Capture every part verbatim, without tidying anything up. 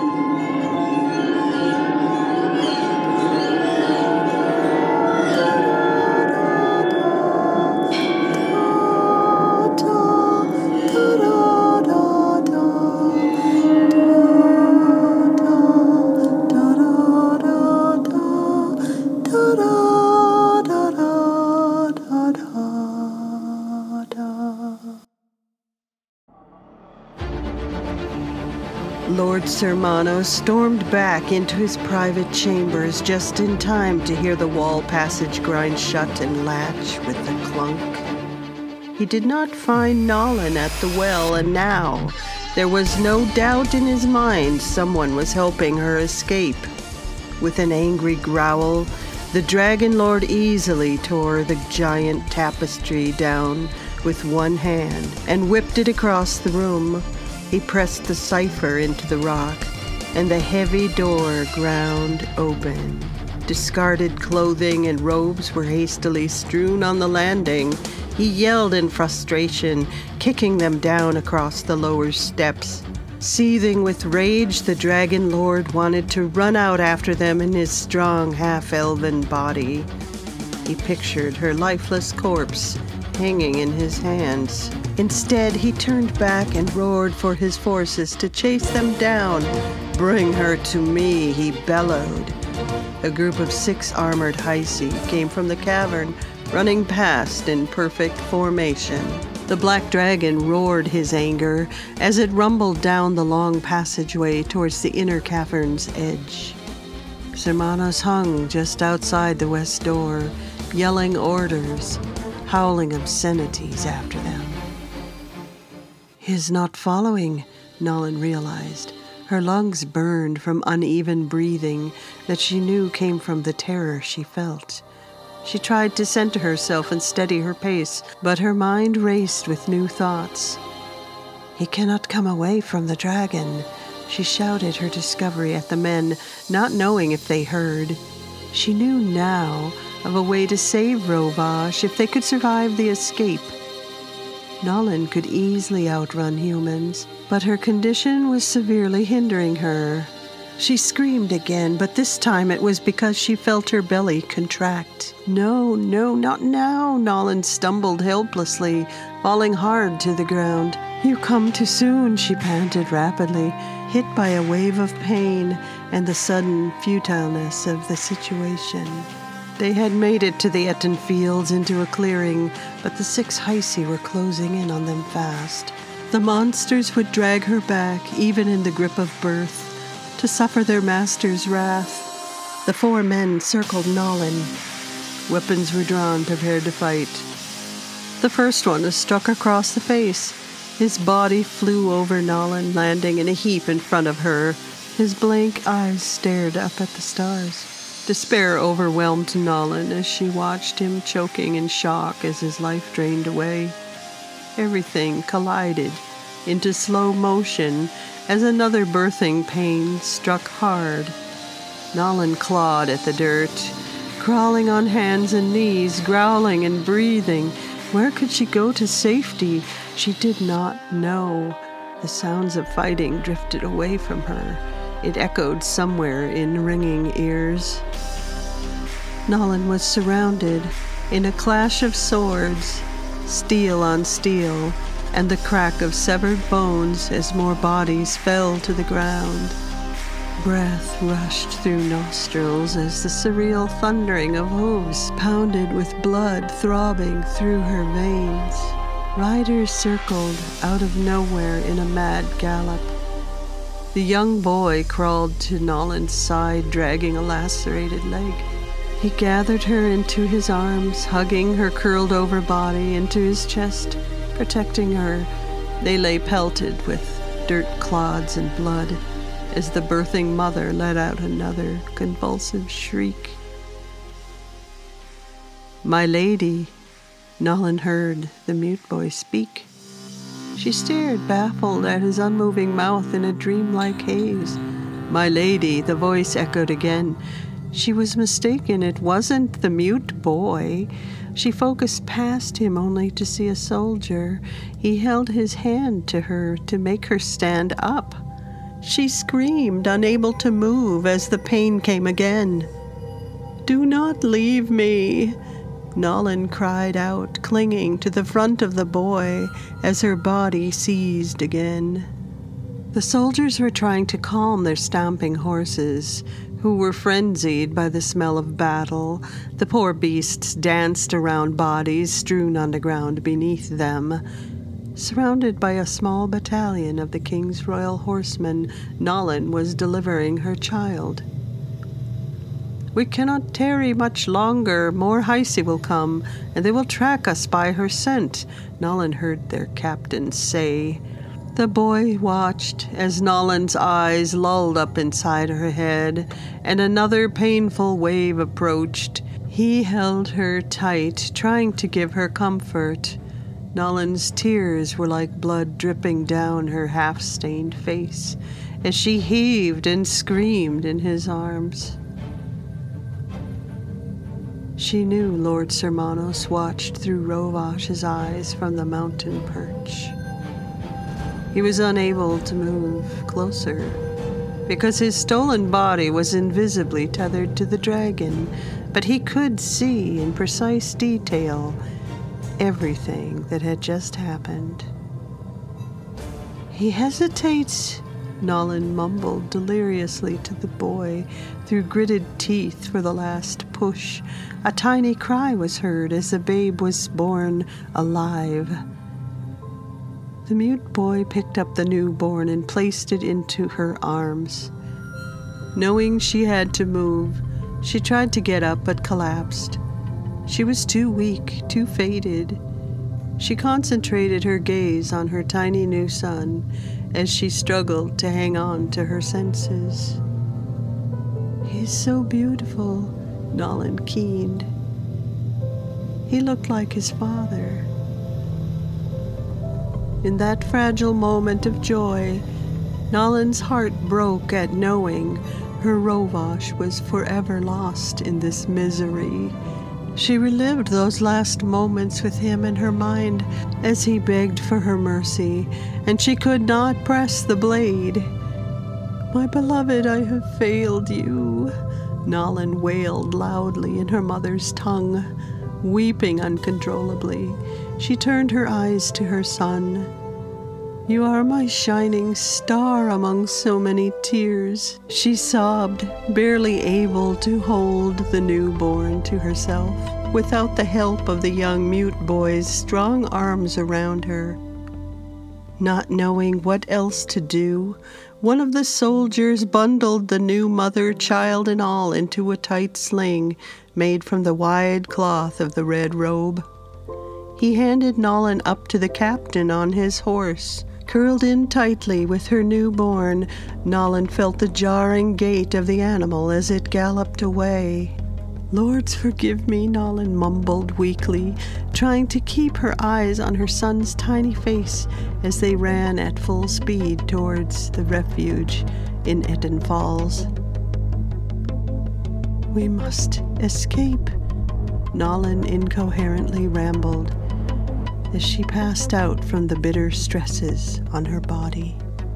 Lord Sermano stormed back into his private chambers just in time to hear the wall passage grind shut and latch with a clunk. He did not find Nolin at the well, and now there was no doubt in his mind someone was helping her escape. With an angry growl, the Dragon Lord easily tore the giant tapestry down with one hand and whipped it across the room. He pressed the cipher into the rock, and the heavy door ground open. Discarded clothing and robes were hastily strewn on the landing. He yelled in frustration, kicking them down across the lower steps. Seething with rage, the Dragon Lord wanted to run out after them in his strong half-elven body. He pictured her lifeless corpse hanging in his hands. Instead, he turned back and roared for his forces to chase them down. "Bring her to me," he bellowed. A group of six armored Hysi came from the cavern, running past in perfect formation. The black dragon roared his anger as it rumbled down the long passageway towards the inner cavern's edge. Sermanos hung just outside the west door, yelling orders, howling obscenities after them. He is not following, Nolin realized. Her lungs burned from uneven breathing that she knew came from the terror she felt. She tried to center herself and steady her pace, but her mind raced with new thoughts. He cannot come away from the dragon. She shouted her discovery at the men, not knowing if they heard. She knew now of a way to save Rovash if they could survive the escape. Nolin could easily outrun humans, but her condition was severely hindering her. She screamed again, but this time it was because she felt her belly contract. No, no, not now, Nolin stumbled helplessly, falling hard to the ground. You come too soon, she panted rapidly, hit by a wave of pain and the sudden futileness of the situation. They had made it to the Etten fields into a clearing, but the six Hysi were closing in on them fast. The monsters would drag her back, even in the grip of birth, to suffer their master's wrath. The four men circled Nolin. Weapons were drawn, prepared to fight. The first one was struck across the face. His body flew over Nolin, landing in a heap in front of her. His blank eyes stared up at the stars. Despair overwhelmed Nolin as she watched him choking in shock as his life drained away. Everything collided into slow motion as another birthing pain struck hard. Nolin clawed at the dirt, crawling on hands and knees, growling and breathing. Where could she go to safety? She did not know. The sounds of fighting drifted away from her. It echoed somewhere in ringing ears. Nolin was surrounded in a clash of swords, steel on steel, and the crack of severed bones as more bodies fell to the ground. Breath rushed through nostrils as the surreal thundering of hooves pounded with blood throbbing through her veins. Riders circled out of nowhere in a mad gallop. The young boy crawled to Nolin's side, dragging a lacerated leg. He gathered her into his arms, hugging her curled-over body into his chest, protecting her. They lay pelted with dirt clods and blood as the birthing mother let out another convulsive shriek. "My lady," Nolin heard the mute boy speak. She stared baffled at his unmoving mouth in a dreamlike haze. "My lady," the voice echoed again. She was mistaken. It wasn't the mute boy. She focused past him only to see a soldier. He held his hand to her to make her stand up. She screamed, unable to move as the pain came again. "Do not leave me," Nolin cried out, clinging to the front of the boy as her body seized again. The soldiers were trying to calm their stamping horses, who were frenzied by the smell of battle. The poor beasts danced around bodies strewn on the ground beneath them. Surrounded by a small battalion of the King's Royal Horsemen, Nolin was delivering her child. "We cannot tarry much longer. More Heisi will come, and they will track us by her scent," Nolin heard their captain say. The boy watched as Nolin's eyes lulled up inside her head, and another painful wave approached. He held her tight, trying to give her comfort. Nolin's tears were like blood dripping down her half-stained face as she heaved and screamed in his arms. She knew Lord Sermanos watched through Rovash's eyes from the mountain perch. He was unable to move closer because his stolen body was invisibly tethered to the dragon, but he could see in precise detail everything that had just happened. "He hesitates," Nolin mumbled deliriously to the boy through gritted teeth for the last push. A tiny cry was heard as the babe was born alive. The mute boy picked up the newborn and placed it into her arms. Knowing she had to move, she tried to get up but collapsed. She was too weak, too faded. She concentrated her gaze on her tiny new son as she struggled to hang on to her senses. "He's so beautiful," Nolin keened. He looked like his father. In that fragile moment of joy, Nolin's heart broke at knowing her Rovash was forever lost in this misery. She relived those last moments with him in her mind as he begged for her mercy, and she could not press the blade. "My beloved, I have failed you," Nolin wailed loudly in her mother's tongue. Weeping uncontrollably, she turned her eyes to her son. "You are my shining star among so many tears," she sobbed, barely able to hold the newborn to herself, without the help of the young mute boy's strong arms around her. Not knowing what else to do, one of the soldiers bundled the new mother, child and all, into a tight sling made from the wide cloth of the red robe. He handed Nolin up to the captain on his horse. Curled in tightly with her newborn, Nolin felt the jarring gait of the animal as it galloped away. "Lords, forgive me," Nolin mumbled weakly, trying to keep her eyes on her son's tiny face as they ran at full speed towards the refuge in Etten Falls. "We must escape," Nolin incoherently rambled as she passed out from the bitter stresses on her body.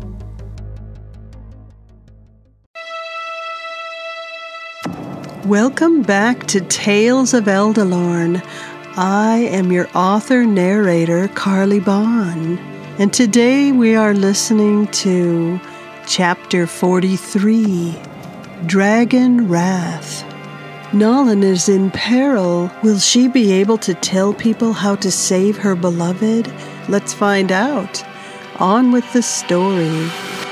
Welcome back to Tales of Eldalorn. I am your author-narrator, Carly Bond, and today we are listening to Chapter forty-three, Dragon Wrath. Nolin is in peril. Will she be able to tell people how to save her beloved? Let's find out. On with the story.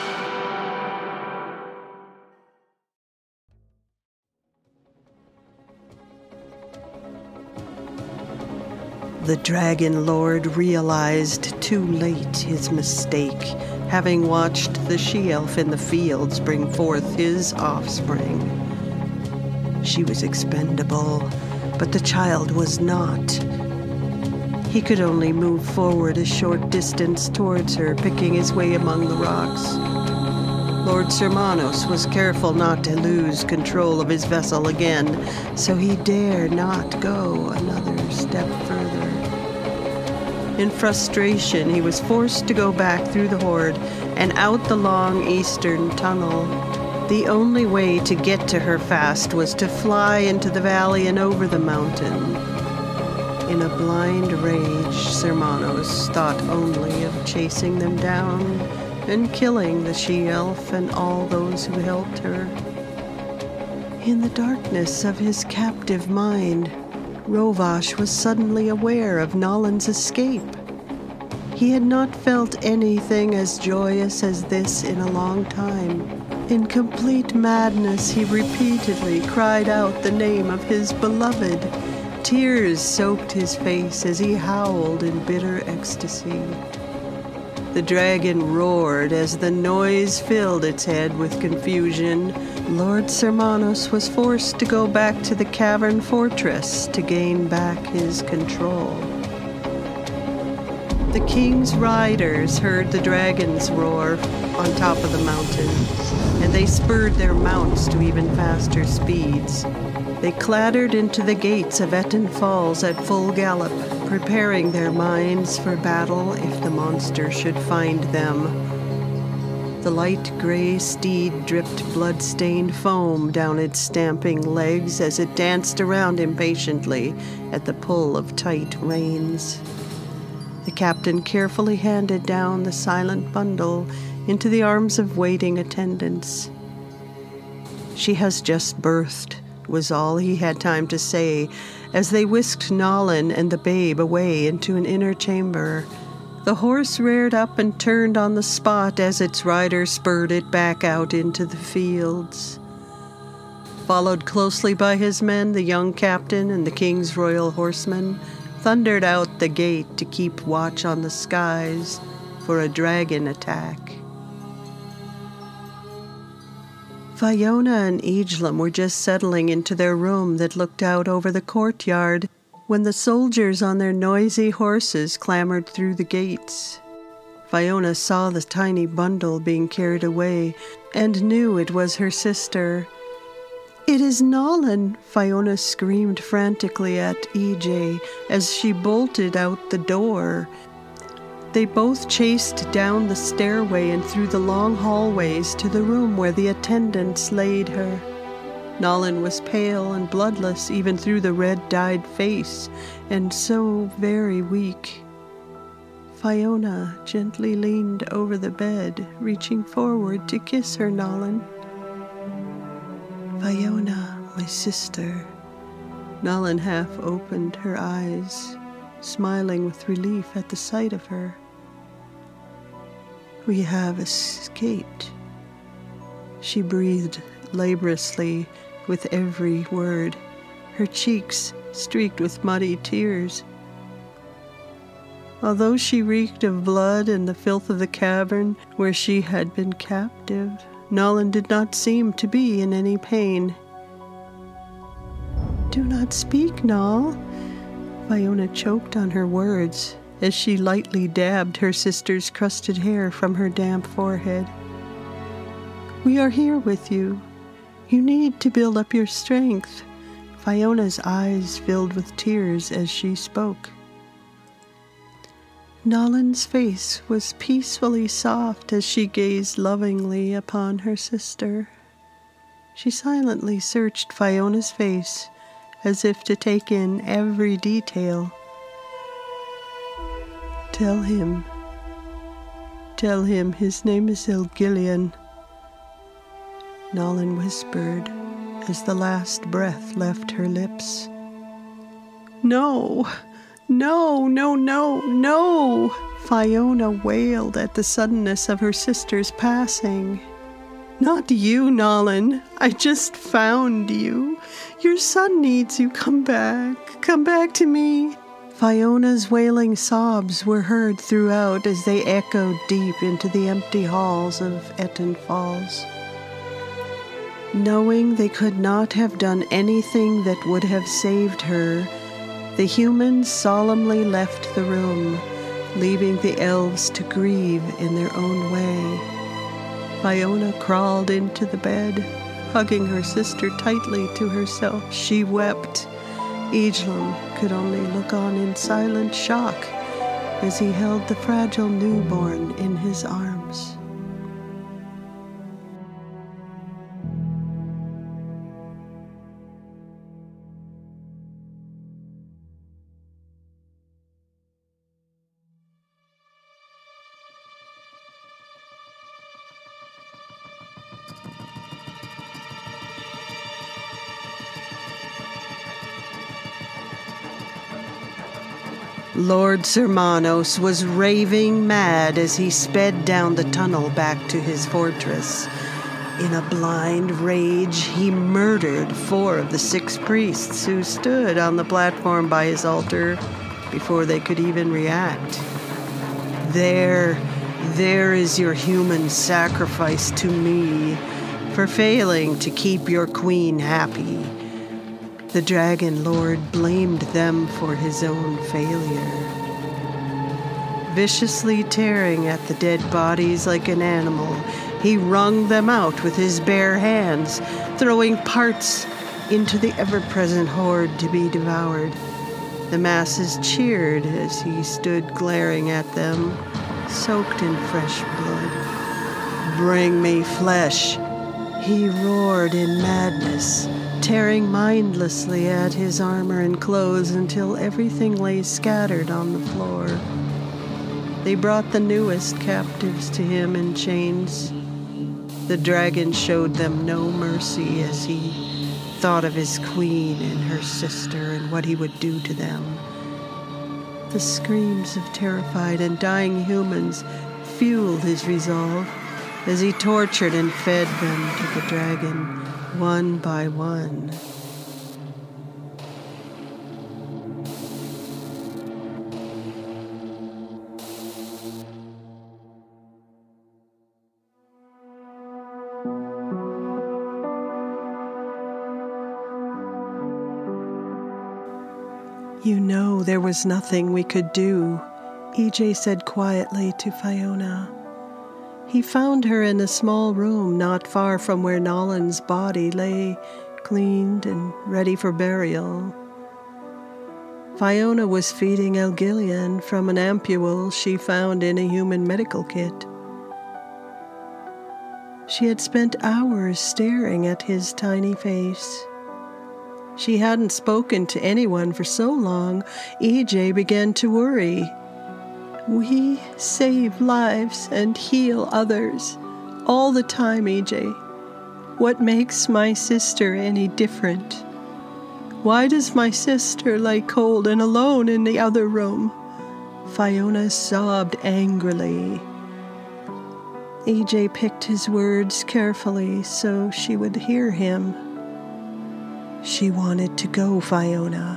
The Dragon Lord realized too late his mistake, having watched the she-elf in the fields bring forth his offspring. She was expendable, but the child was not. He could only move forward a short distance towards her, picking his way among the rocks. Lord Sermanos was careful not to lose control of his vessel again, so he dare not go another step further. In frustration, he was forced to go back through the horde and out the long eastern tunnel. The only way to get to her fast was to fly into the valley and over the mountain. In a blind rage, Sermanos thought only of chasing them down and killing the she-elf and all those who helped her. In the darkness of his captive mind, Rovash was suddenly aware of Nolan's escape. He had not felt anything as joyous as this in a long time. In complete madness, he repeatedly cried out the name of his beloved. Tears soaked his face as he howled in bitter ecstasy. The dragon roared as the noise filled its head with confusion. Lord Sermanos was forced to go back to the cavern fortress to gain back his control. The king's riders heard the dragon's roar on top of the mountain, and they spurred their mounts to even faster speeds. They clattered into the gates of Etten Falls at full gallop, preparing their minds for battle if the monster should find them. The light gray steed dripped blood-stained foam down its stamping legs as it danced around impatiently at the pull of tight reins. The captain carefully handed down the silent bundle into the arms of waiting attendants. "She has just birthed," was all he had time to say as they whisked Nolan and the babe away into an inner chamber. The horse reared up and turned on the spot as its rider spurred it back out into the fields. Followed closely by his men, the young captain and the king's royal horsemen thundered out the gate to keep watch on the skies for a dragon attack. Fiona and Ejlum were just settling into their room that looked out over the courtyard when the soldiers on their noisy horses clambered through the gates. Fiona saw the tiny bundle being carried away and knew it was her sister. "It is Nolan!" Fiona screamed frantically at E J as she bolted out the door. They both chased down the stairway and through the long hallways to the room where the attendants laid her. Nolan was pale and bloodless even through the red-dyed face, and so very weak. Fiona gently leaned over the bed, reaching forward to kiss her Nolan. "Fiona, my sister." Nolan half opened her eyes, smiling with relief at the sight of her. "We have escaped." She breathed laboriously with every word, her cheeks streaked with muddy tears. Although she reeked of blood and the filth of the cavern where she had been captive, Nolan did not seem to be in any pain. "Do not speak, Nol." Fiona choked on her words as she lightly dabbed her sister's crusted hair from her damp forehead. "We are here with you. You need to build up your strength." Fiona's eyes filled with tears as she spoke. Nolan's face was peacefully soft as she gazed lovingly upon her sister. She silently searched Fiona's face as if to take in every detail. "Tell him. Tell him his name is Elgillian," Nolan whispered as the last breath left her lips. "No! No, no, no, no!" Fiona wailed at the suddenness of her sister's passing. "Not you, Nolan. I just found you. Your son needs you. Come back. Come back to me." Fiona's wailing sobs were heard throughout as they echoed deep into the empty halls of Etten Falls. Knowing they could not have done anything that would have saved her, the humans solemnly left the room, leaving the elves to grieve in their own way. Fiona crawled into the bed, hugging her sister tightly to herself. She wept. Ejlum could only look on in silent shock as he held the fragile newborn in his arms. Lord Sermanos was raving mad as he sped down the tunnel back to his fortress. In a blind rage, he murdered four of the six priests who stood on the platform by his altar before they could even react. There, there is your human sacrifice to me for failing to keep your queen happy. The Dragon Lord blamed them for his own failure. Viciously tearing at the dead bodies like an animal, he wrung them out with his bare hands, throwing parts into the ever-present horde to be devoured. The masses cheered as he stood glaring at them, soaked in fresh blood. "Bring me flesh!" he roared in madness, tearing mindlessly at his armor and clothes until everything lay scattered on the floor. They brought the newest captives to him in chains. The dragon showed them no mercy as he thought of his queen and her sister and what he would do to them. The screams of terrified and dying humans fueled his resolve as he tortured and fed them to the dragon, one by one. "You know there was nothing we could do," E J said quietly to Fiona. He found her in a small room not far from where Nolan's body lay, cleaned and ready for burial. Fiona was feeding Elgillian from an ampule she found in a human medical kit. She had spent hours staring at his tiny face. She hadn't spoken to anyone for so long, E J began to worry. "We save lives and heal others all the time, E J. What makes my sister any different? Why does my sister lie cold and alone in the other room?" Fiona sobbed angrily. E J picked his words carefully so she would hear him. "She wanted to go, Fiona."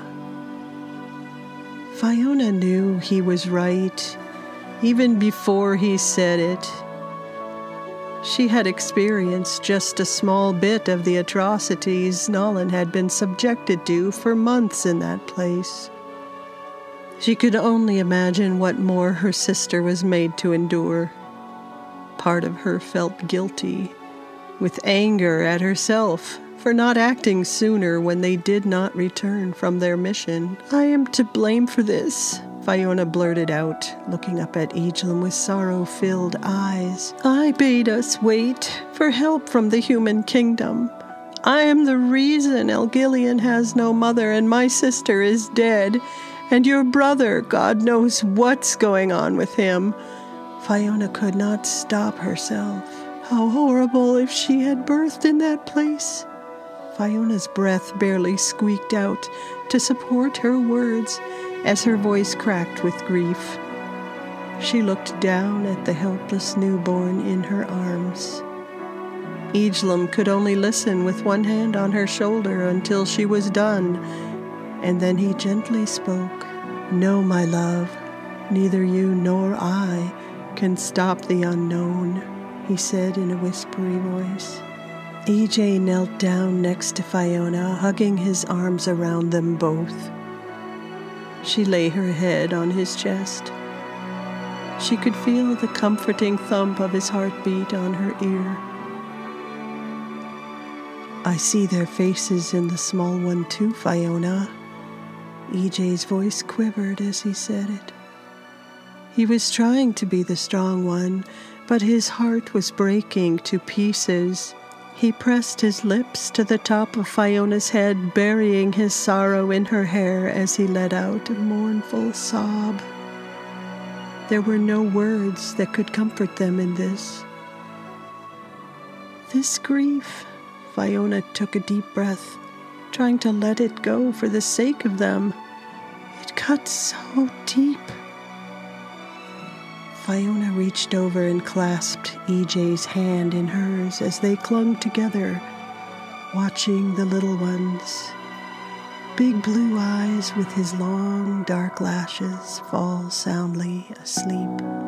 Fiona knew he was right, even before he said it. She had experienced just a small bit of the atrocities Nolan had been subjected to for months in that place. She could only imagine what more her sister was made to endure. Part of her felt guilty, with anger at herself for not acting sooner when they did not return from their mission. "I am to blame for this," Fiona blurted out, looking up at Aeglin with sorrow-filled eyes. "I bade us wait for help from the human kingdom. I am the reason Elgillian has no mother and my sister is dead, and your brother, God knows what's going on with him." Fiona could not stop herself. How horrible if she had birthed in that place. Fiona's breath barely squeaked out to support her words as her voice cracked with grief. She looked down at the helpless newborn in her arms. Aeglin could only listen with one hand on her shoulder until she was done, and then he gently spoke. "No, my love, neither you nor I can stop the unknown," he said in a whispery voice. E J knelt down next to Fiona, hugging his arms around them both. She lay her head on his chest. She could feel the comforting thump of his heartbeat on her ear. "I see their faces in the small one too, Fiona." E J's voice quivered as he said it. He was trying to be the strong one, but his heart was breaking to pieces. He pressed his lips to the top of Fiona's head, burying his sorrow in her hair as he let out a mournful sob. There were no words that could comfort them in this. This grief, Fiona took a deep breath, trying to let it go for the sake of them. It cut so deep. Fiona reached over and clasped E J's hand in hers as they clung together, watching the little ones. Big blue eyes with his long, dark lashes fall soundly asleep.